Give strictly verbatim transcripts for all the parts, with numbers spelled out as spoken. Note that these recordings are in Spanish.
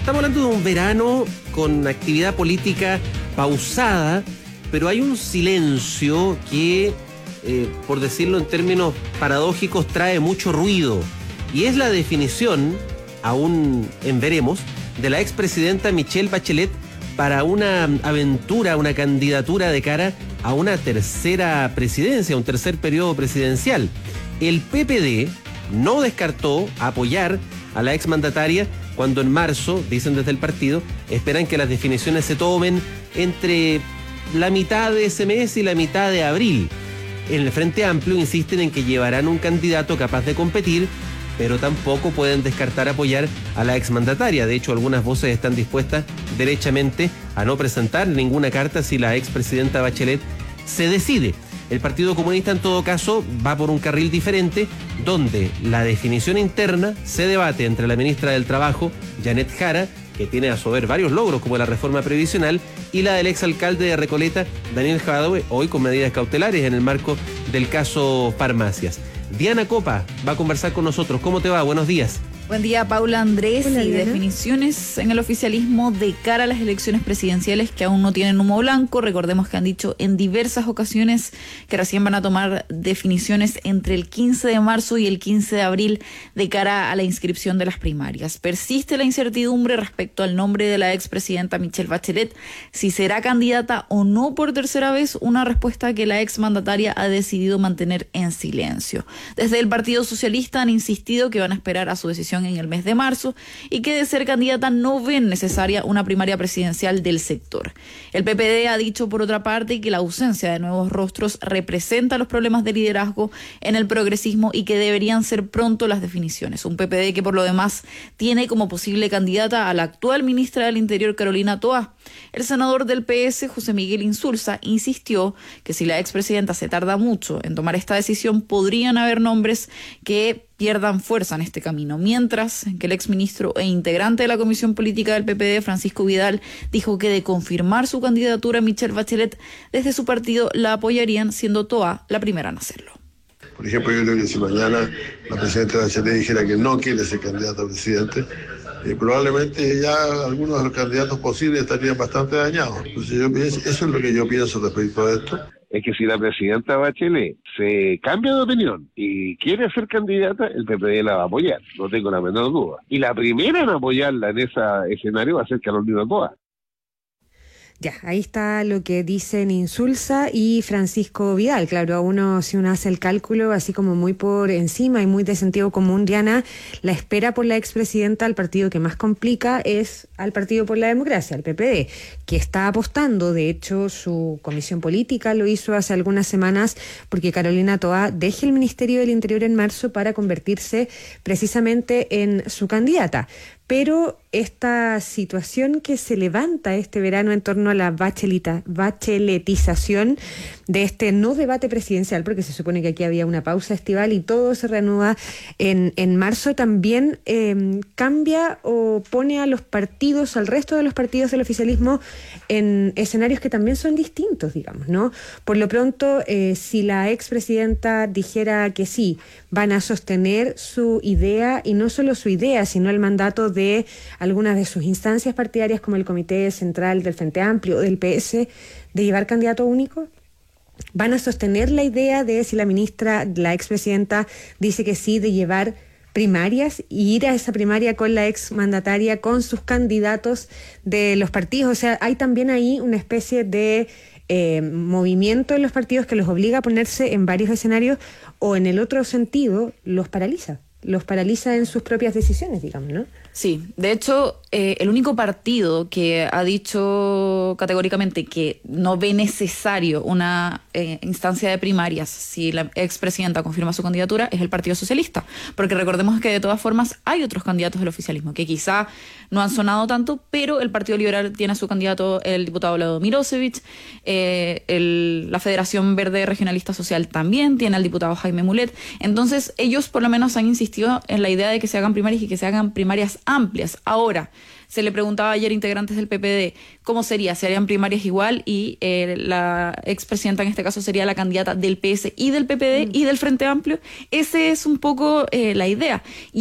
estamos hablando de un verano con actividad política pausada, pero hay un silencio que, eh, por decirlo en términos paradójicos, trae mucho ruido. Y es la definición, aún en veremos, de la expresidenta Michelle Bachelet para una aventura, una candidatura de cara a una tercera presidencia, un tercer periodo presidencial. El P P D no descartó apoyar a la exmandataria cuando en marzo, dicen desde el partido, esperan que las definiciones se tomen entre la mitad de ese mes y la mitad de abril. En el Frente Amplio insisten en que llevarán un candidato capaz de competir, pero tampoco pueden descartar apoyar a la exmandataria. De hecho, algunas voces están dispuestas derechamente a no presentar ninguna carta si la expresidenta Bachelet se decide. El Partido Comunista, en todo caso, va por un carril diferente, donde la definición interna se debate entre la ministra del Trabajo, Janet Jara, que tiene a su haber varios logros como la reforma previsional, y la del exalcalde de Recoleta, Daniel Jadwe, hoy con medidas cautelares en el marco del caso Farmacias. Diana Copa va a conversar con nosotros. ¿Cómo te va? Buenos días. Buen día, Paula Andrés. Hola, y Diana. Definiciones en el oficialismo de cara a las elecciones presidenciales que aún no tienen humo blanco. Recordemos que han dicho en diversas ocasiones que recién van a tomar definiciones entre el quince de marzo y el quince de abril de cara a la inscripción de las primarias. Persiste la incertidumbre respecto al nombre de la expresidenta Michelle Bachelet, si será candidata o no por tercera vez, una respuesta que la exmandataria ha decidido mantener en silencio. Desde el Partido Socialista han insistido que van a esperar a su decisión en el mes de marzo y que de ser candidata no ven necesaria una primaria presidencial del sector. El P P D ha dicho por otra parte que la ausencia de nuevos rostros representa los problemas de liderazgo en el progresismo y que deberían ser pronto las definiciones. Un P P D que por lo demás tiene como posible candidata a la actual ministra del Interior, Carolina Toá. El senador del P S, José Miguel Insulza, insistió que si la expresidenta se tarda mucho en tomar esta decisión, podrían haber nombres que pierdan fuerza en este camino, mientras que el exministro e integrante de la Comisión Política del P P D, Francisco Vidal, dijo que de confirmar su candidatura a Michelle Bachelet, desde su partido la apoyarían, siendo Toá la primera en hacerlo. Por ejemplo, yo creo que si mañana la presidenta Bachelet dijera que no quiere ser candidata a presidente, eh, probablemente ya algunos de los candidatos posibles estarían bastante dañados. Entonces yo pienso, eso es lo que yo pienso respecto a esto. Es que si la presidenta Bachelet se cambia de opinión y quiere ser candidata, el P P D la va a apoyar, no tengo la menor duda. Y la primera en apoyarla en ese escenario va a ser Carolina Toá. Ya, ahí está lo que dicen Insulza y Francisco Vidal. Claro, a uno, si uno hace el cálculo así como muy por encima y muy de sentido común, Diana, la espera por la expresidenta al partido que más complica es al Partido por la Democracia, al P P D, que está apostando. De hecho, su comisión política lo hizo hace algunas semanas porque Carolina Toá deje el Ministerio del Interior en marzo para convertirse precisamente en su candidata. Pero esta situación que se levanta este verano en torno a la bachelita, bacheletización de este no debate presidencial, porque se supone que aquí había una pausa estival y todo se reanuda en, en marzo, también eh, cambia o pone a los partidos, al resto de los partidos del oficialismo, en escenarios que también son distintos, digamos, ¿no? Por lo pronto, eh, si la expresidenta dijera que sí, van a sostener su idea, y no solo su idea, sino el mandato de de algunas de sus instancias partidarias como el Comité Central del Frente Amplio o del P S, de llevar candidato único? ¿Van a sostener la idea de, si la ministra, la expresidenta, dice que sí, de llevar primarias y ir a esa primaria con la exmandataria, con sus candidatos de los partidos? O sea, hay también ahí una especie de eh, movimiento en los partidos que los obliga a ponerse en varios escenarios, o en el otro sentido, los paraliza. Los paraliza en sus propias decisiones, digamos, ¿no? Sí, de hecho, eh, el único partido que ha dicho categóricamente que no ve necesario una eh, instancia de primarias si la expresidenta confirma su candidatura es el Partido Socialista, porque recordemos que de todas formas hay otros candidatos del oficialismo que quizá no han sonado tanto, pero el Partido Liberal tiene a su candidato el diputado Lado Mirosevic, eh, el, la Federación Verde Regionalista Social también tiene al diputado Jaime Mulet. Entonces ellos por lo menos han insistido en la idea de que se hagan primarias y que se hagan primarias amplias. Ahora, se le preguntaba ayer a integrantes del P P D cómo sería, se harían primarias igual, y eh, la expresidenta en este caso sería la candidata del P S y del P P D mm. y del Frente Amplio. Esa es un poco eh, la idea. Y ahora,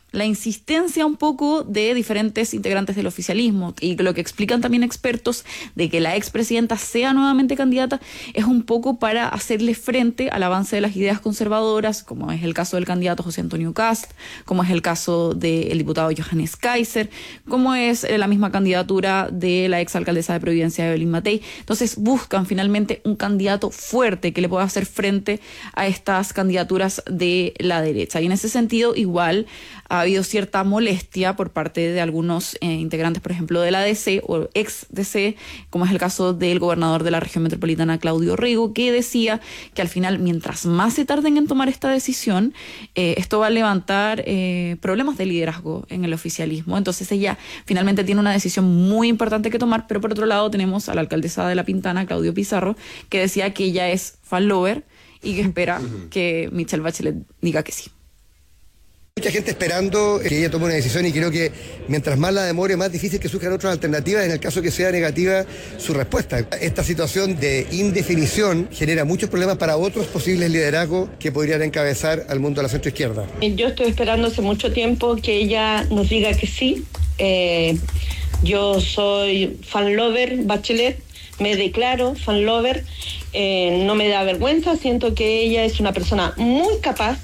la insistencia un poco de diferentes integrantes del oficialismo y lo que explican también expertos de que la expresidenta sea nuevamente candidata es un poco para hacerle frente al avance de las ideas conservadoras, como es el caso del candidato José Antonio Kast, como es el caso del diputado Johannes Kaiser, como es la misma candidatura de la exalcaldesa de Providencia, Evelyn Matei. Entonces buscan finalmente un candidato fuerte que le pueda hacer frente a estas candidaturas de la derecha. Y en ese sentido, igual ha habido cierta molestia por parte de algunos eh, integrantes, por ejemplo, de la D C o ex-D C, como es el caso del gobernador de la región metropolitana, Claudio Rego, que decía que al final, mientras más se tarden en tomar esta decisión, eh, esto va a levantar eh, problemas de liderazgo en el oficialismo. Entonces ella finalmente tiene una decisión muy importante que tomar, pero por otro lado tenemos a la alcaldesa de La Pintana, Claudio Pizarro, que decía que ella es fan lover y que espera que Michelle Bachelet diga que sí. Mucha gente esperando que ella tome una decisión y creo que mientras más la demore, más difícil que surjan otras alternativas en el caso que sea negativa su respuesta. Esta situación de indefinición genera muchos problemas para otros posibles liderazgos que podrían encabezar al mundo de la centroizquierda. Yo estoy esperando hace mucho tiempo que ella nos diga que sí. Eh, yo soy fan lover Bachelet, me declaro fan lover, eh, no me da vergüenza, siento que ella es una persona muy capaz.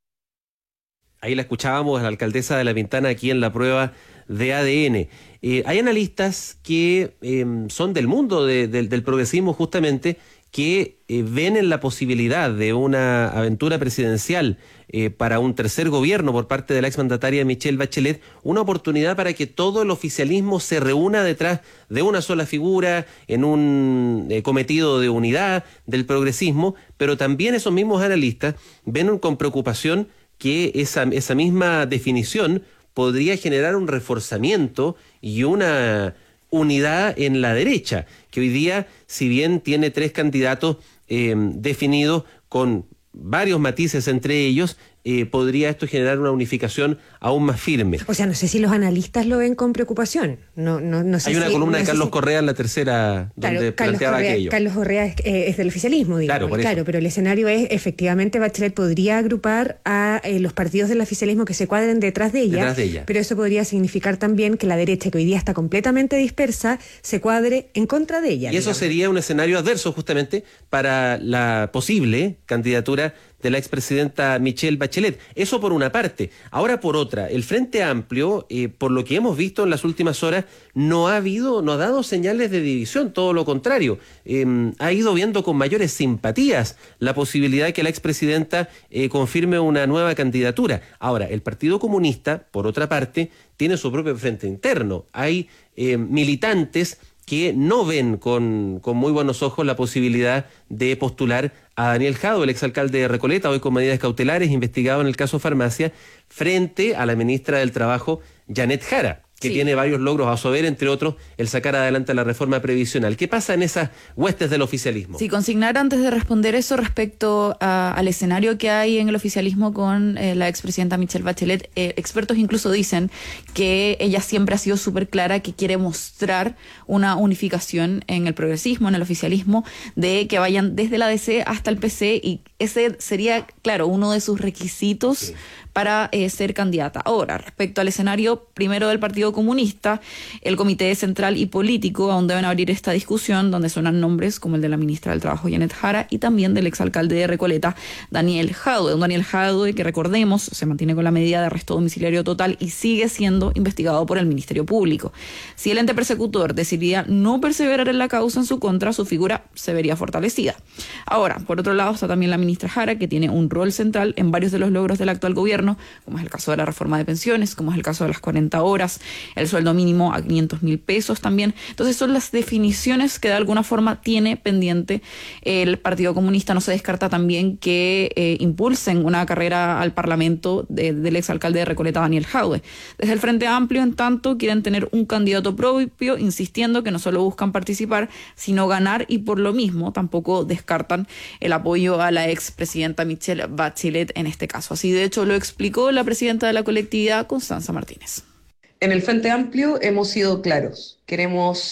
Ahí la escuchábamos, la alcaldesa de La Pintana, aquí en la prueba de A D N. Eh, hay analistas que eh, son del mundo de, de, del progresismo justamente, que eh, ven en la posibilidad de una aventura presidencial eh, para un tercer gobierno por parte de la exmandataria Michelle Bachelet, una oportunidad para que todo el oficialismo se reúna detrás de una sola figura, en un eh, cometido de unidad del progresismo, pero también esos mismos analistas ven con preocupación que esa, esa misma definición podría generar un reforzamiento y una unidad en la derecha, que hoy día, si bien tiene tres candidatos eh, definidos con varios matices entre ellos, eh, podría esto generar una unificación aún más firme. O sea, no sé si los analistas lo ven con preocupación. No, no, no sé Hay una si, columna no de sé Carlos si... Correa en la tercera, claro, donde Carlos planteaba Correa, aquello. Carlos Correa es, eh, es del oficialismo, digamos. Claro, por claro, eso. Pero el escenario es, efectivamente, Bachelet podría agrupar a eh, los partidos del oficialismo que se cuadren detrás de ella, Detrás de ella. Pero eso podría significar también que la derecha, que hoy día está completamente dispersa, se cuadre en contra de ella. Y eso digamos. sería un escenario adverso justamente para la posible candidatura de la expresidenta Michelle Bachelet. Eso por una parte. Ahora por otra, el Frente Amplio, eh, por lo que hemos visto en las últimas horas, no ha habido, no ha dado señales de división, todo lo contrario. Eh, ha ido viendo con mayores simpatías la posibilidad de que la expresidenta eh, confirme una nueva candidatura. Ahora, el Partido Comunista, por otra parte, tiene su propio frente interno. Hay eh, militantes que no ven con, con muy buenos ojos la posibilidad de postular a Daniel Jadue, el exalcalde de Recoleta, hoy con medidas cautelares, investigado en el caso Farmacia, frente a la ministra del Trabajo, Janet Jara, que sí. tiene varios logros a su haber, entre otros, el sacar adelante la reforma previsional. ¿Qué pasa en esas huestes del oficialismo? Sí, consignar antes de responder eso respecto a, al escenario que hay en el oficialismo con eh, la expresidenta Michelle Bachelet. Eh, expertos incluso dicen que ella siempre ha sido súper clara que quiere mostrar una unificación en el progresismo, en el oficialismo, de que vayan desde la D C hasta el P C, y ese sería, claro, uno de sus requisitos sí. para eh, ser candidata. Ahora, respecto al escenario primero del Partido Comunista, el Comité Central y Político aún deben abrir esta discusión, donde suenan nombres como el de la ministra del Trabajo, Janet Jara, y también del exalcalde de Recoleta, Daniel Jadue. Un Daniel Jadue que, recordemos, se mantiene con la medida de arresto domiciliario total y sigue siendo investigado por el Ministerio Público. Si el ente persecutor decidía no perseverar en la causa en su contra, su figura se vería fortalecida. Ahora, por otro lado, está también la ministra Jara, que tiene un rol central en varios de los logros del actual gobierno, como es el caso de la reforma de pensiones, como es el caso de las cuarenta horas, el sueldo mínimo a quinientos mil pesos también. Entonces son las definiciones que de alguna forma tiene pendiente el Partido Comunista. No se descarta también que eh, impulsen una carrera al Parlamento de, del exalcalde de Recoleta, Daniel Jadue. Desde el Frente Amplio, en tanto, quieren tener un candidato propio, insistiendo que no solo buscan participar, sino ganar, y por lo mismo tampoco descartan el apoyo a la expresidenta Michelle Bachelet en este caso. Así de hecho lo explicó la presidenta de la colectividad, Constanza Martínez. En el Frente Amplio hemos sido claros. Queremos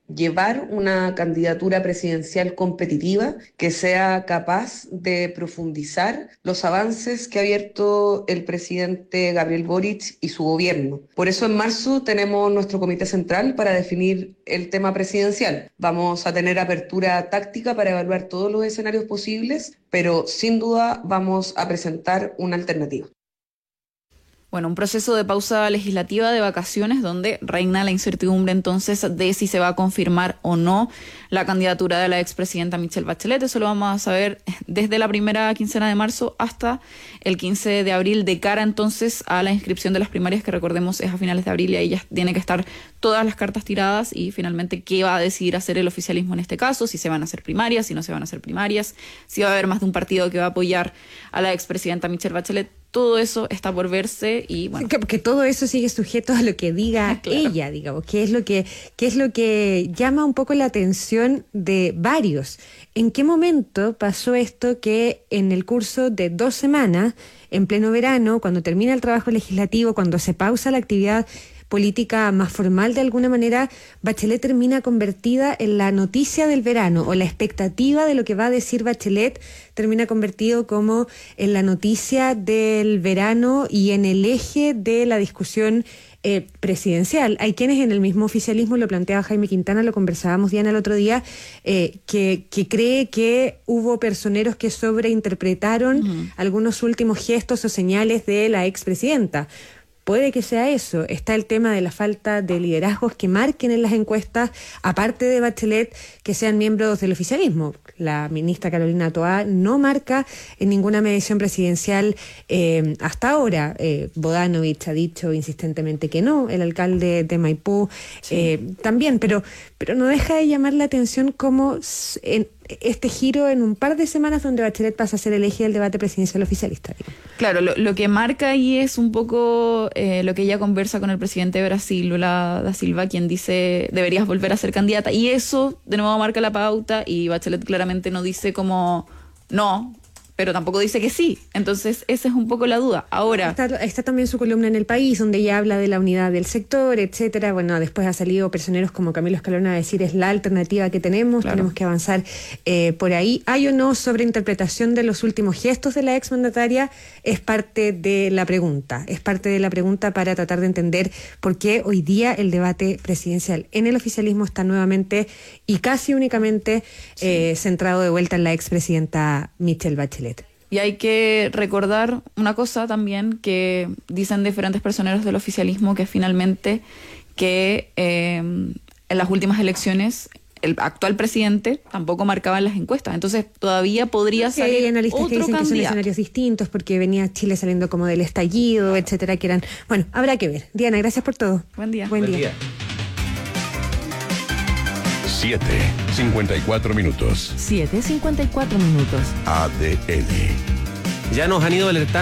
llevar una candidatura presidencial competitiva que sea capaz de profundizar los avances que ha abierto el presidente Gabriel Boric y su gobierno. Por eso en marzo tenemos nuestro comité central para definir el tema presidencial. Vamos a tener apertura táctica para evaluar todos los escenarios posibles, pero sin duda vamos a presentar una alternativa. Bueno, un proceso de pausa legislativa de vacaciones donde reina la incertidumbre entonces de si se va a confirmar o no la candidatura de la expresidenta Michelle Bachelet. Eso lo vamos a saber desde la primera quincena de marzo hasta el quince de abril, de cara entonces a la inscripción de las primarias, que recordemos es a finales de abril, y ahí ya tiene que estar todas las cartas tiradas y finalmente qué va a decidir hacer el oficialismo en este caso, si se van a hacer primarias, si no se van a hacer primarias, si va a haber más de un partido que va a apoyar a la expresidenta Michelle Bachelet. Todo eso está por verse y bueno. Que, que todo eso sigue sujeto a lo que diga claro. ella, digamos, que es lo que, que es lo que llama un poco la atención de varios. ¿En qué momento pasó esto que en el curso de dos semanas, en pleno verano, cuando termina el trabajo legislativo, cuando se pausa la actividad política más formal de alguna manera, Bachelet termina convertida en la noticia del verano, o la expectativa de lo que va a decir Bachelet termina convertido como en la noticia del verano y en el eje de la discusión eh, presidencial? Hay quienes en el mismo oficialismo, lo planteaba Jaime Quintana, lo conversábamos Diana el otro día, eh, que, que cree que hubo personeros que sobreinterpretaron uh-huh. algunos últimos gestos o señales de la expresidenta. Puede que sea eso. Está el tema de la falta de liderazgos que marquen en las encuestas, aparte de Bachelet, que sean miembros del oficialismo. La ministra Carolina Toá no marca en ninguna medición presidencial eh, hasta ahora. Eh, Bodanovich ha dicho insistentemente que no, el alcalde de Maipú sí. eh, también, pero, pero no deja de llamar la atención como en este giro en un par de semanas donde Bachelet pasa a ser el eje del debate presidencial oficialista. Digamos. Claro, lo, lo que marca ahí es un poco eh, lo que ella conversa con el presidente de Brasil, Lula da Silva, quien dice deberías volver a ser candidata, y eso de nuevo marca la pauta, y Bachelet claramente no dice como no, pero tampoco dice que sí. Entonces esa es un poco la duda. Ahora está, está también su columna en El País, donde ella habla de la unidad del sector, etcétera. Bueno, después ha salido personeros como Camilo Escalona a decir es la alternativa que tenemos, claro. tenemos que avanzar eh, por ahí. ¿Hay o no sobreinterpretación de los últimos gestos de la exmandataria? Es parte de la pregunta, es parte de la pregunta para tratar de entender por qué hoy día el debate presidencial en el oficialismo está nuevamente y casi únicamente sí. eh, centrado de vuelta en la expresidenta Michelle Bachelet. Y hay que recordar una cosa también que dicen diferentes personeros del oficialismo, que finalmente que eh, en las últimas elecciones el actual presidente tampoco marcaba en las encuestas. Entonces todavía podría sí, salir hay analistas otro que dicen candidato. Que son escenarios distintos porque venía Chile saliendo como del estallido, etcétera, que eran... Bueno, habrá que ver. Diana, gracias por todo. Buen día. Buen, Buen día. día. siete cincuenta y cuatro minutos. siete cincuenta y cuatro minutos. A D N. Ya nos han ido alertando